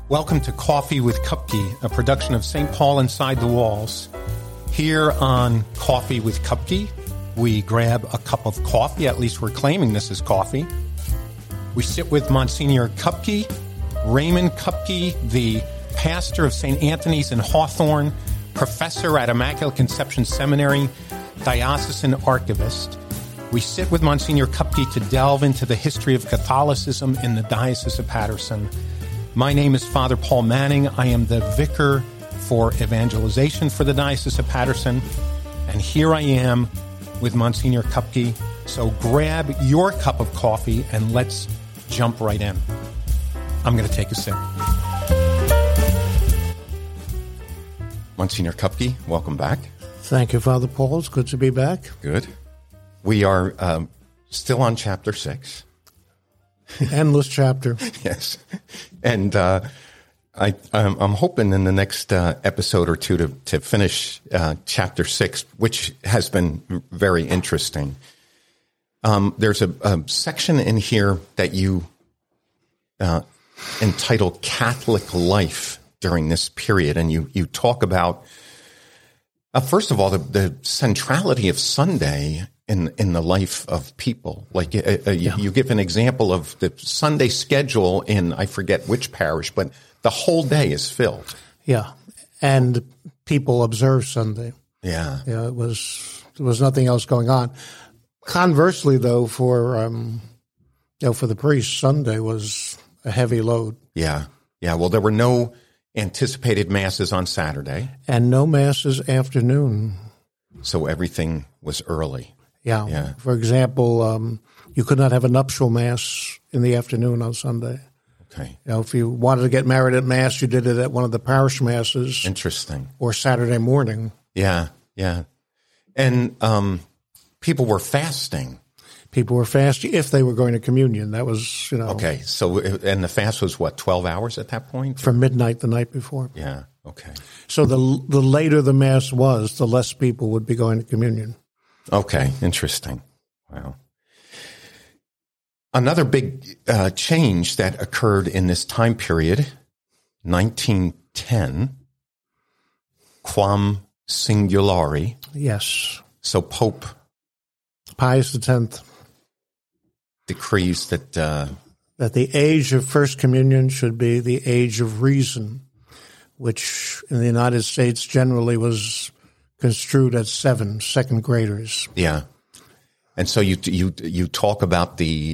Welcome to Coffee with Kupke, a production of St. Paul Inside the Walls. Here on Coffee with Kupke, we grab a cup of coffee, at least we're claiming this is coffee. We sit with Monsignor Kupke, Raymond Kupke, the pastor of St. Anthony's in Hawthorne, professor at Immaculate Conception Seminary, diocesan archivist. We sit with Monsignor Kupke to delve into the history of Catholicism in the Diocese of Paterson. My name is Father Paul Manning. I am the vicar for evangelization for the Diocese of Paterson. And here I am with Monsignor Kupke. So grab your cup of coffee and let's jump right in. I'm going to take a sip. Monsignor Kupke, welcome back. Thank you, Father Paul. It's good to be back. Good. We are still on chapter 6. Endless chapter. Yes. And I'm hoping in the next episode or two to finish chapter 6, which has been very interesting. There's a section in here that you entitled Catholic Life during this period. And you talk about, first of all, the centrality of Sunday in the life of people. Like you give an example of the Sunday schedule in, I forget which parish, but the whole day is filled. Yeah. And people observe Sunday. Yeah. Yeah. There was nothing else going on. Conversely, though, for the priests, Sunday was a heavy load. Yeah. Yeah. Well, there were no anticipated masses on Saturday. And no masses afternoon. So everything was early. Yeah. For example, you could not have a nuptial mass in the afternoon on Sunday. Okay. If you wanted to get married at mass, you did it at one of the parish masses. Interesting. Or Saturday morning. Yeah. Yeah. And people were fasting. People were fasting if they were going to communion. That was, Okay. So, and the fast was what, 12 hours at that point? From midnight the night before. Yeah. Okay. So the later the mass was, the less people would be going to communion. Okay. Interesting. Wow. Another big change that occurred in this time period, 1910, Quam Singulari. Yes. So Pope Pius X decrees that the age of First Communion should be the age of reason, which in the United States generally was construed as second graders. Yeah. And so you talk about the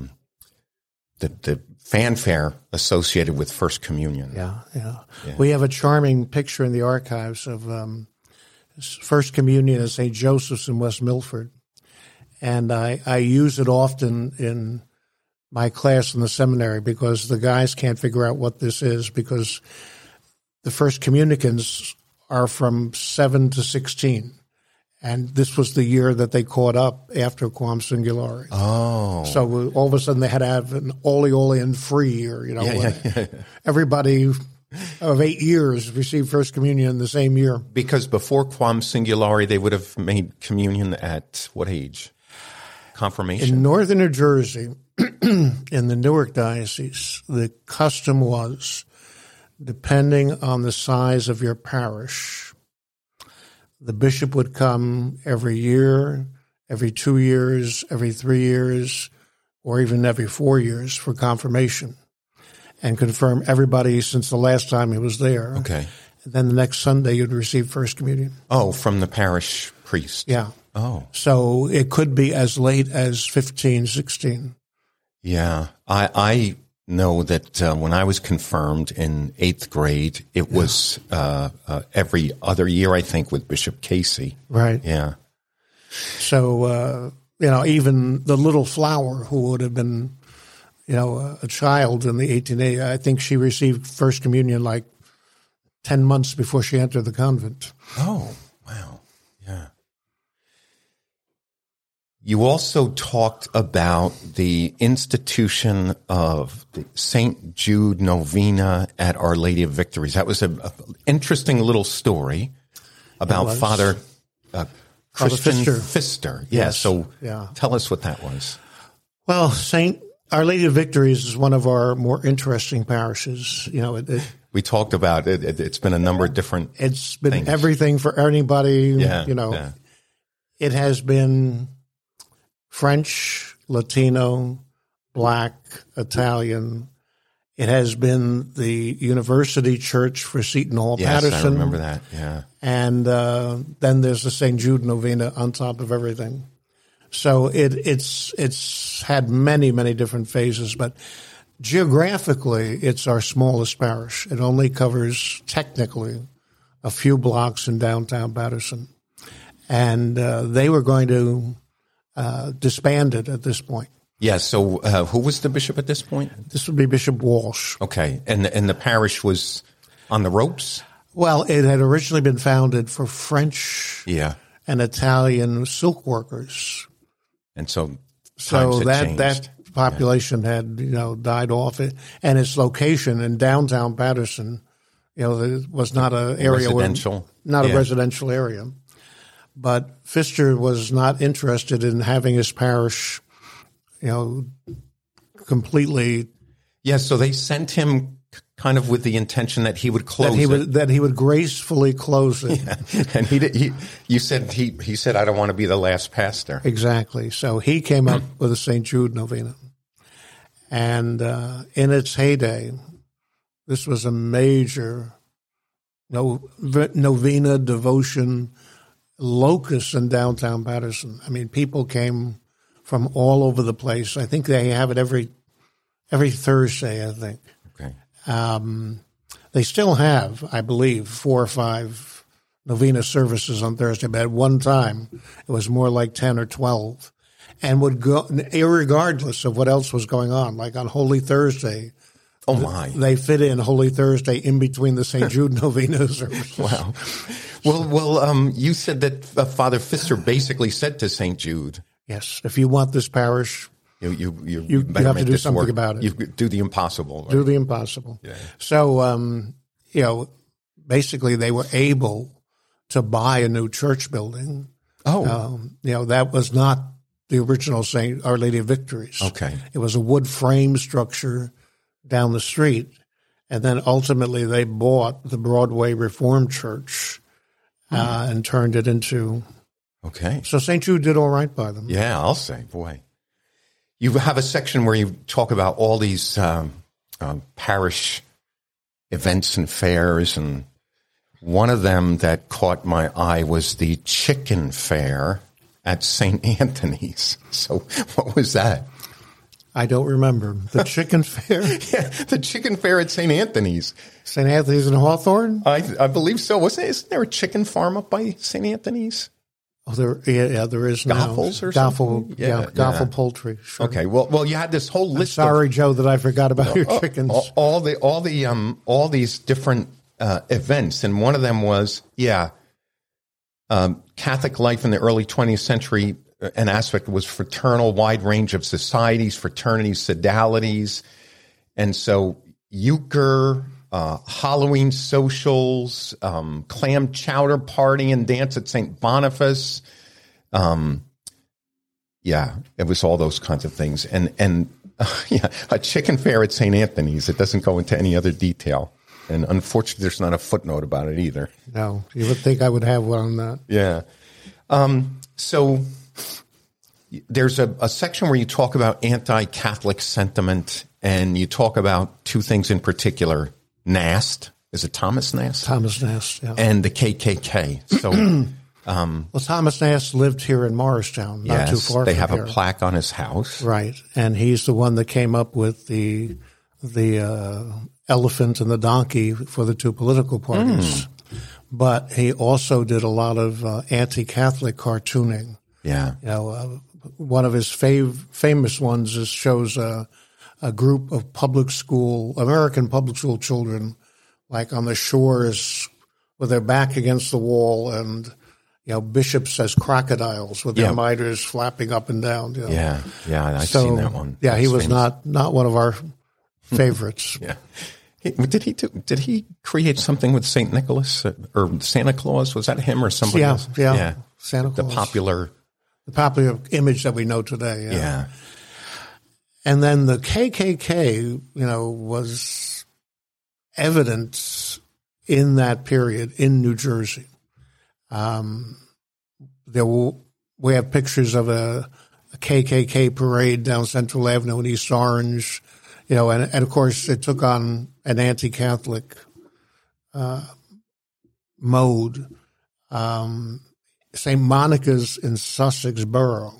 fanfare associated with First Communion. Yeah. We have a charming picture in the archives of First Communion at St. Joseph's in West Milford. And I use it often in my class in the seminary because the guys can't figure out what this is because the first communicants are from 7 to 16. And this was the year that they caught up after Quam Singulari. Oh. So all of a sudden they had to have an Oleolian free year, Yeah. Everybody of 8 years received First Communion in the same year. Because before Quam Singulari, they would have made communion at what age? Confirmation? In northern New Jersey, in the Newark Diocese, the custom was, depending on the size of your parish, the bishop would come every year, every 2 years, every 3 years, or even every 4 years for confirmation and confirm everybody since the last time he was there. Okay. And then the next Sunday you'd receive First Communion. Oh, from the parish priest. Yeah. Oh. So it could be as late as 15, 16. Yeah. I know that when I was confirmed in 8th grade, it was every other year, I think, with Bishop Casey. Right. Yeah. So, even the little flower who would have been, a child in the 1880s, I think she received First Communion like 10 months before she entered the convent. Oh, wow. Yeah. You also talked about the institution of the St. Jude Novena at Our Lady of Victories. That was an interesting little story about Father Christian Pfister. Yeah, yes. so tell us what that was. Well, St. Our Lady of Victories is one of our more interesting parishes. We talked about it. It's been a number of different. It's been things. Everything for anybody. Yeah, It has been French, Latino, Black, Italian. It has been the University Church for Seton Hall, Patterson. Yes, I remember that. Yeah, and then there's the St. Jude Novena on top of everything. So it's had many, many different phases, but geographically, it's our smallest parish. It only covers, technically, a few blocks in downtown Patterson. And they were going to disband it at this point. Yeah, so who was the bishop at this point? This would be Bishop Walsh. Okay, and the parish was on the ropes? Well, it had originally been founded for French and Italian silk workers. And so that population had died off, and its location in downtown Patterson, was not an area residential, a residential area. But Pfister was not interested in having his parish, completely. Yeah, so they sent him kind of with the intention that he would close that he would gracefully close it. Yeah. And he said, I don't want to be the last pastor. Exactly. So he came up with a St. Jude Novena. And in its heyday, this was a major novena devotion locus in downtown Patterson. I mean, people came from all over the place. I think they have it every Thursday, I think. Okay. They still have, I believe, 4 or 5 novena services on Thursday, but at one time it was more like 10 or 12, and would go irregardless of what else was going on. Like on Holy Thursday, oh my, they fit in Holy Thursday in between the St. Jude novena services. Wow. Well, you said that Father Pfister basically said to St. Jude, yes, if you want this parish, you have to do something work. about it. You do the impossible. Right? Do the impossible. Yeah. So, basically they were able to buy a new church building. Oh. That was not the original St. Our Lady of Victories. Okay. It was a wood frame structure down the street. And then ultimately they bought the Broadway Reformed Church and turned it into. Okay. So St. Jude did all right by them. Yeah, I'll say, boy. You have a section where you talk about all these parish events and fairs, and one of them that caught my eye was the chicken fair at St. Anthony's. So what was that? I don't remember. The chicken fair? Yeah, the chicken fair at St. Anthony's. St. Anthony's in Hawthorne? I believe so. Isn't there a chicken farm up by St. Anthony's? Oh, there is now. Goffles or Goffle, something? Goffle Poultry. Sure. Okay, well, you had this whole list. Sorry, Joe, that I forgot about your chickens. All these different events, and one of them was Catholic life in the early 20th century. An aspect was fraternal, wide range of societies, fraternities, sodalities, and so euchre. Halloween socials, clam chowder party and dance at St. Boniface. It was all those kinds of things. And a chicken fair at St. Anthony's. It doesn't go into any other detail. And unfortunately, there's not a footnote about it either. No, you would think I would have one on that. Yeah. So there's a section where you talk about anti-Catholic sentiment, and you talk about 2 things in particular. Nast. Is it Thomas Nast? Thomas Nast, yeah. And the KKK. So, well, Thomas Nast lived here in Morristown, not too far from here. They have a plaque on his house. Right. And he's the one that came up with the elephant and the donkey for the 2 political parties. But he also did a lot of anti-Catholic cartooning. Yeah. One of his famous ones shows a group of American public school children, like on the shores with their back against the wall, and bishops as crocodiles with their miters flapping up and down. Yeah, I've seen that one. Yeah, he was not one of our favorites. Yeah. Did he create something with St. Nicholas or Santa Claus? Was that him or somebody else? Yeah. Santa Claus. The popular image that we know today. Yeah. And then the KKK, was evident in that period in New Jersey. We have pictures of a KKK parade down Central Avenue in East Orange, and of course it took on an anti-Catholic mode. St. Monica's in Sussex Borough,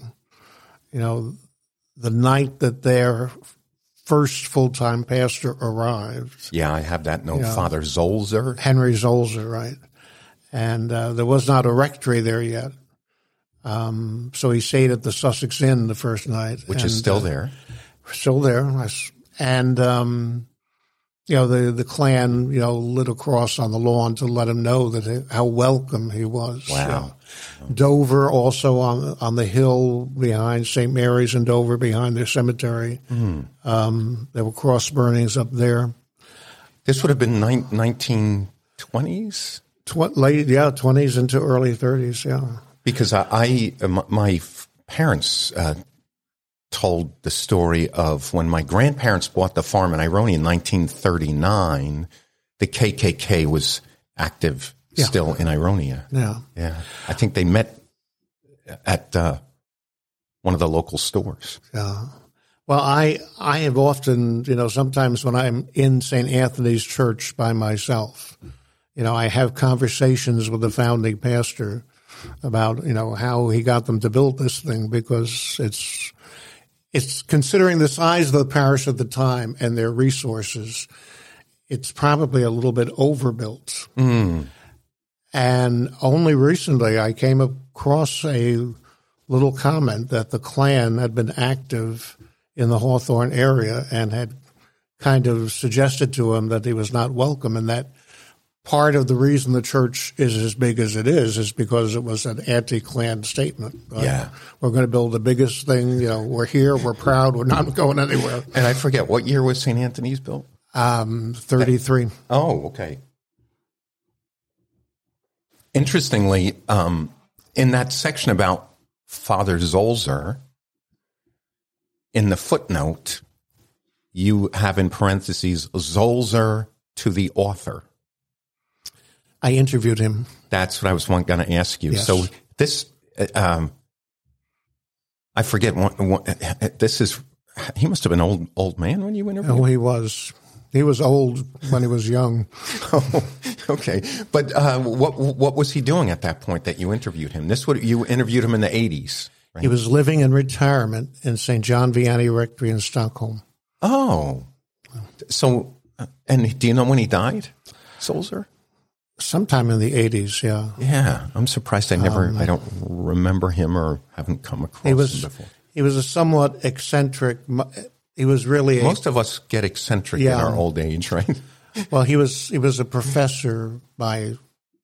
the night that their first full-time pastor arrived. Yeah, I have that note. Father Zolzer. Henry Zolzer, right. And there was not a rectory there yet. So he stayed at the Sussex Inn the first night. Which is still there. Still there. And, the Klan, lit a cross on the lawn to let him know how welcome he was. Wow. Dover also on the hill behind St. Mary's in Dover, behind their cemetery. There were cross burnings up there. This would have been 1920s? Late 20s into early 30s, yeah. Because my parents told the story of when my grandparents bought the farm in Ironia in 1939, the KKK was active still in Ironia. Yeah. Yeah. I think they met at one of the local stores. Yeah. Well, I have often, sometimes when I'm in St. Anthony's Church by myself, I have conversations with the founding pastor about, how he got them to build this thing, because it's considering the size of the parish at the time and their resources, it's probably a little bit overbuilt. And only recently I came across a little comment that the Klan had been active in the Hawthorne area and had kind of suggested to him that he was not welcome, and that part of the reason the church is as big as it is because it was an anti-Klan statement. Yeah. We're going to build the biggest thing. We're here. We're proud. We're not going anywhere. And I forget, what year was St. Anthony's built? 33. Oh, okay. Interestingly, in that section about Father Zolzer, in the footnote, you have in parentheses, Zolzer to the author. I interviewed him. That's what I was going to ask you. Yes. So this, I forget, this is, he must have been old man when you interviewed him? Oh, he was. He was old when he was young. Oh, okay. But what was he doing at that point that you interviewed him? You interviewed him in the 80s, right? He was living in retirement in St. John Vianney Rectory in Stockholm. Oh. So, and do you know when he died, Zolzer? Sometime in the 80s, yeah. Yeah. I'm surprised I don't remember him or haven't come across him before. He was a somewhat eccentric. He was really most of us get eccentric in our old age, right? Well, he was a professor by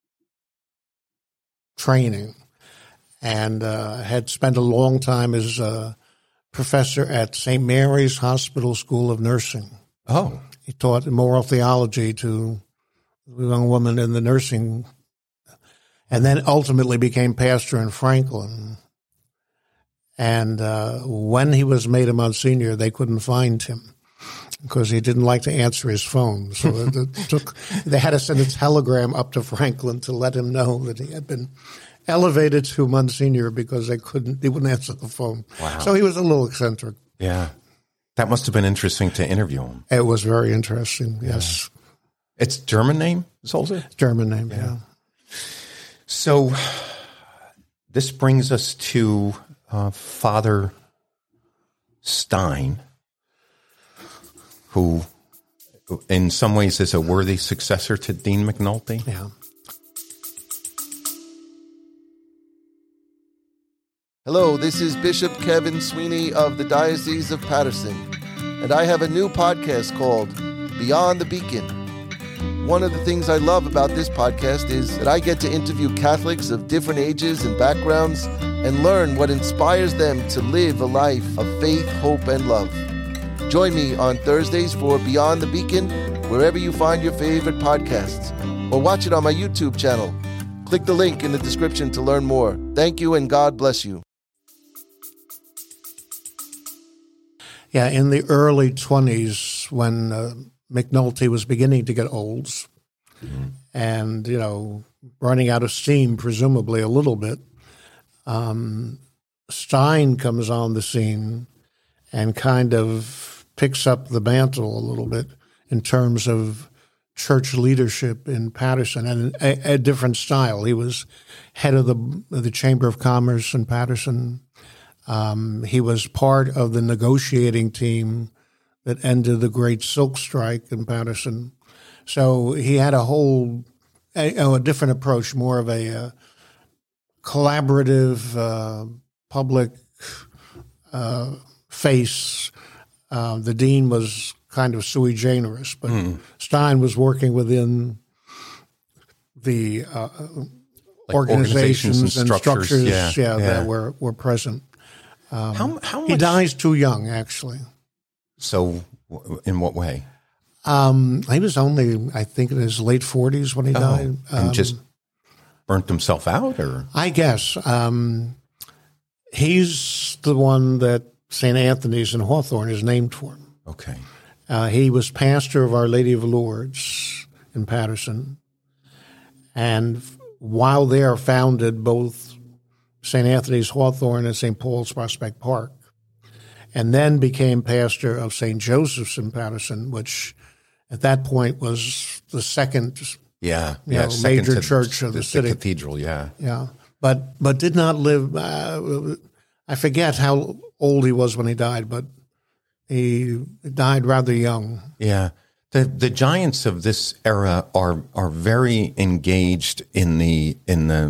training, and had spent a long time as a professor at St. Mary's Hospital School of Nursing. Oh, he taught moral theology to a young woman in the nursing, and then ultimately became pastor in Franklin. And when he was made a Monsignor, they couldn't find him because he didn't like to answer his phone. So they had to send a telegram up to Franklin to let him know that he had been elevated to Monsignor because he wouldn't answer the phone. Wow. So he was a little eccentric. Yeah. That must have been interesting to interview him. It was very interesting, yes. It's German name, Zolzer? German name, yeah. So this brings us to Father Stein, who in some ways is a worthy successor to Dean McNulty. Yeah. Hello, this is Bishop Kevin Sweeney of the Diocese of Paterson, and I have a new podcast called Beyond the Beacon. One of the things I love about this podcast is that I get to interview Catholics of different ages and backgrounds and learn what inspires them to live a life of faith, hope, and love. Join me on Thursdays for Beyond the Beacon, wherever you find your favorite podcasts, or watch it on my YouTube channel. Click the link in the description to learn more. Thank you, and God bless you. Yeah, in the early 20s when McNulty was beginning to get old and, running out of steam, presumably a little bit, Stein comes on the scene and kind of picks up the mantle a little bit in terms of church leadership in Paterson, and a different style. He was head of the Chamber of Commerce in Paterson. He was part of the negotiating team that ended the Great Silk Strike in Paterson. So he had a different approach, more of a collaborative public face. The dean was kind of sui generis, but Stein was working within the organizations and structures that were present. How much? He dies too young, actually. So, in what way? He was only, I think, in his late 40s when he died. And just burnt himself out, or? I guess. He's the one that St. Anthony's in Hawthorne is named for him. Okay. He was pastor of Our Lady of Lourdes in Paterson. And while there, founded both St. Anthony's Hawthorne and St. Paul's Prospect Park. And then became pastor of St. Joseph's in Paterson, which at that point was the second major church of the city. The cathedral, yeah. Yeah. But did not live, I forget how old he was when he died, but he died rather young. Yeah. The giants of this era are very engaged in the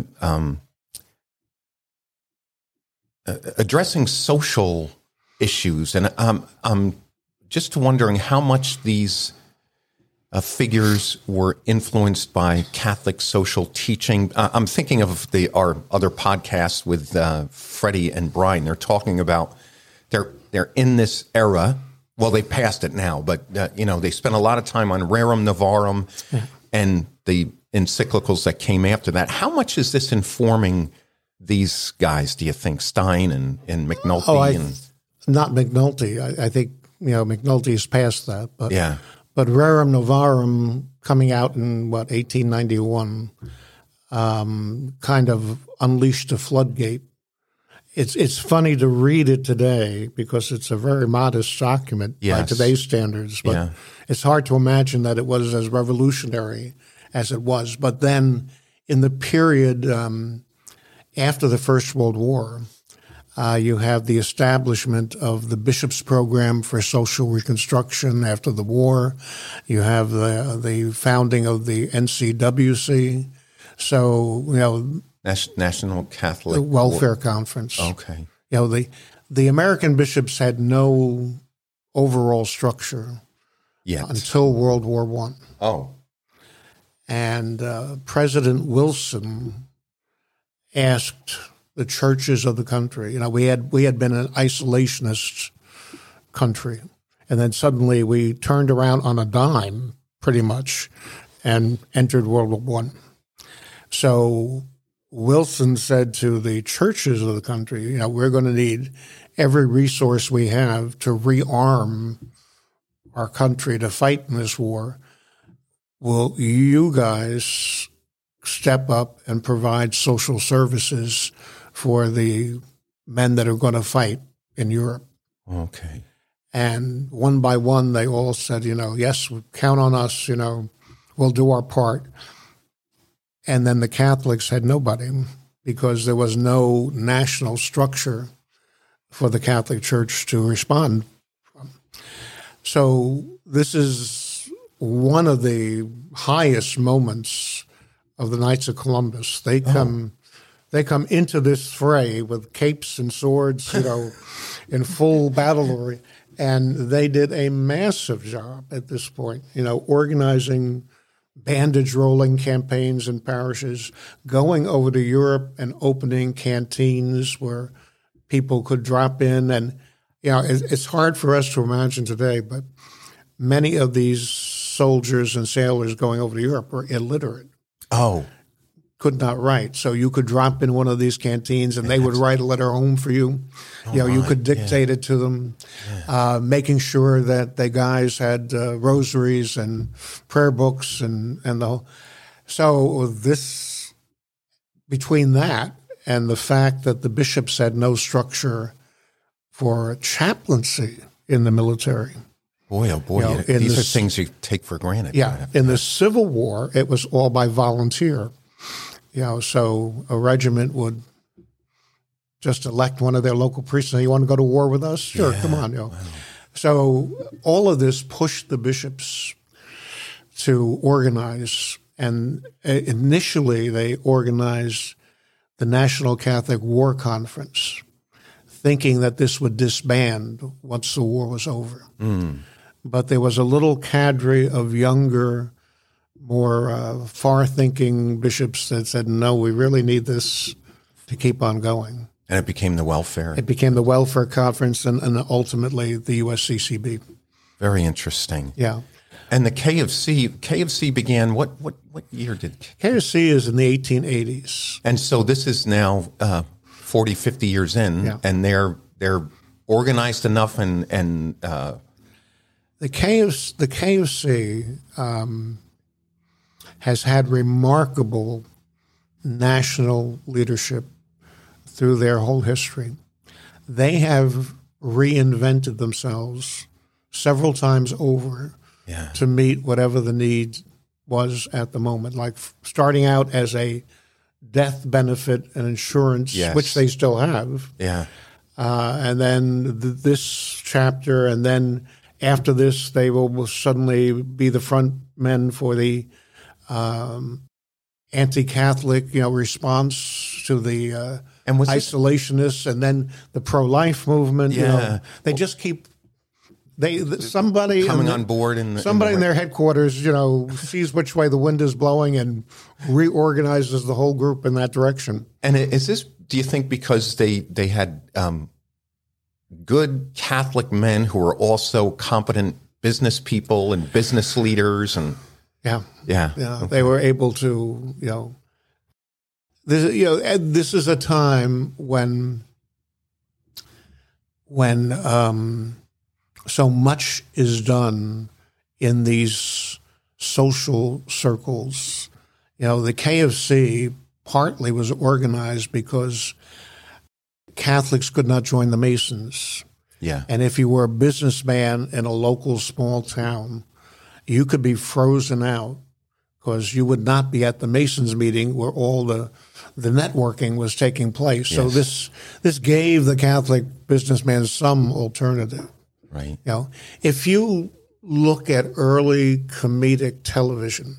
addressing social issues, and I'm just wondering how much these figures were influenced by Catholic social teaching. I'm thinking of our other podcast with Freddie and Brian. They're talking about they're in this era. Well, they passed it now, but they spent a lot of time on Rerum Novarum and the encyclicals that came after that. How much is this informing these guys, do you think, Stein and McNulty? Not McNulty. I think McNulty's past that, but yeah. But Rerum Novarum coming out in 1891, kind of unleashed a floodgate. It's funny to read it today because it's a very modest document by today's standards, but it's hard to imagine that it was as revolutionary as it was. But then in the period after the First World War, you have the establishment of the Bishop's Program for Social Reconstruction after the war. You have the founding of the NCWC. So, National Catholic Welfare Conference. Okay. The American bishops had no overall structure yet until World War I. Oh. And President Wilson asked the churches of the country. We had been an isolationist country, and then suddenly we turned around on a dime, pretty much, and entered World War I. So Wilson said to the churches of the country, we're going to need every resource we have to rearm our country to fight in this war. Will you guys step up and provide social services for the men that are going to fight in Europe? Okay. And one by one, they all said, yes, count on us, we'll do our part. And then the Catholics had nobody because there was no national structure for the Catholic Church to respond from. So this is one of the highest moments of the Knights of Columbus. They come into this fray with capes and swords, in full battle, and they did a massive job at this point, organizing bandage rolling campaigns in parishes, going over to Europe and opening canteens where people could drop in. And, it's hard for us to imagine today, but many of these soldiers and sailors going over to Europe were illiterate. Oh. could not write. So you could drop in one of these canteens and they would write a letter home for you. You could dictate it to them, making sure that the guys had rosaries and prayer books and the whole. So this, between that and the fact that the bishops had no structure for chaplaincy in the military. Boy, oh boy, these are things you take for granted. Yeah, in the Civil War, it was all by volunteer. So a regiment would just elect one of their local priests. You want to go to war with us? Sure, come on. Wow. So all of this pushed the bishops to organize. And initially, they organized the National Catholic War Conference, thinking that this would disband once the war was over. But there was a little cadre of younger, more far-thinking bishops that said, no, we really need this to keep on going. And it became the welfare. It became the Welfare Conference and ultimately the USCCB. Very interesting. Yeah. And the KFC began, what year did? KFC is in the 1880s. And so this is now 40, 50 years in, and they're organized enough and the KFC has had remarkable national leadership through their whole history. They have reinvented themselves several times over to meet whatever the need was at the moment, like starting out as a death benefit and insurance, which they still have. And then this chapter, and then after this, they will suddenly be the front men for the anti-Catholic, response to the isolationists, and then the pro-life movement. They just keep somebody coming on board, somebody in their headquarters, sees which way the wind is blowing and reorganizes the whole group in that direction. And is this? Do you think because they had good Catholic men who were also competent business people and business leaders and they were able to this is a time when so much is done in these social circles. The KFC partly was organized because Catholics could not join the Masons. And if you were a businessman in a local small town, you could be frozen out because you would not be at the Masons meeting where all the networking was taking place. So this gave the Catholic businessman some alternative. Right. If you look at early comedic television,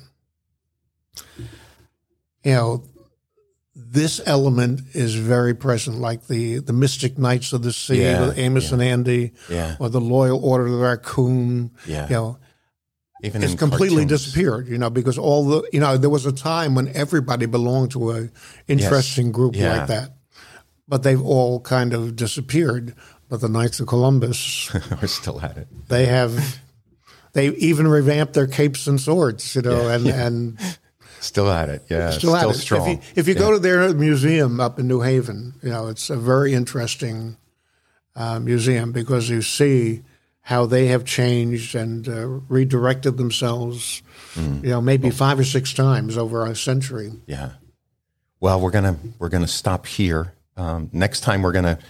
this element is very present, like the Mystic Knights of the Sea with Amos and Andy, or the Loyal Order of the Raccoon. Even it's completely disappeared, because all there was a time when everybody belonged to a interesting group like that, but they've all kind of disappeared. But the Knights of Columbus are still at it. They even revamped their capes and swords, and still at it. Still strong. If you go to their museum up in New Haven, it's a very interesting museum because you see how they have changed and redirected themselves, maybe 5 or 6 times over a century. Well, we're gonna stop here. Next time we're gonna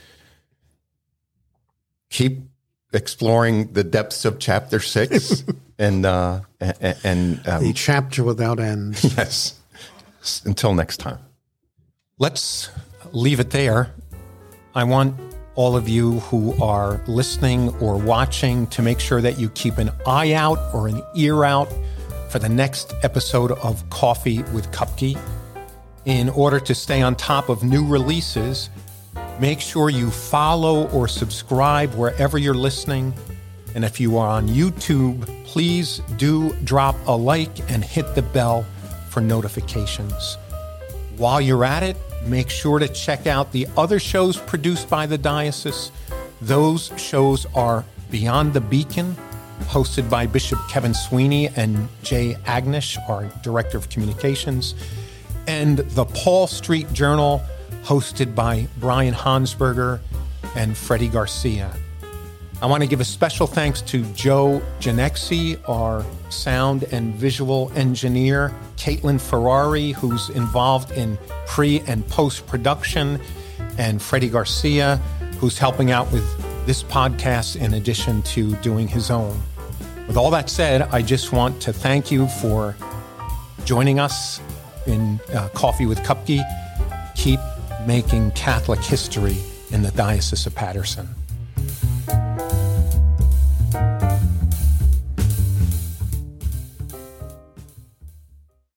keep exploring the depths of Chapter 6 and the chapter without end. Yes. Until next time. Let's leave it there. I want all of you who are listening or watching to make sure that you keep an eye out or an ear out for the next episode of Coffee with Kupke. In order to stay on top of new releases, make sure you follow or subscribe wherever you're listening. And if you are on YouTube, please do drop a like and hit the bell for notifications. While you're at it, make sure to check out the other shows produced by the diocese. Those shows are Beyond the Beacon, hosted by Bishop Kevin Sweeney and Jay Agnish, our Director of Communications, and the Paul Street Journal, hosted by Brian Hansberger and Freddie Garcia. I want to give a special thanks to Joe Genexi, our sound and visual engineer, Caitlin Ferrari, who's involved in pre- and post-production, and Freddie Garcia, who's helping out with this podcast in addition to doing his own. With all that said, I just want to thank you for joining us in Coffee with Kupke. Keep making Catholic history in the Diocese of Paterson.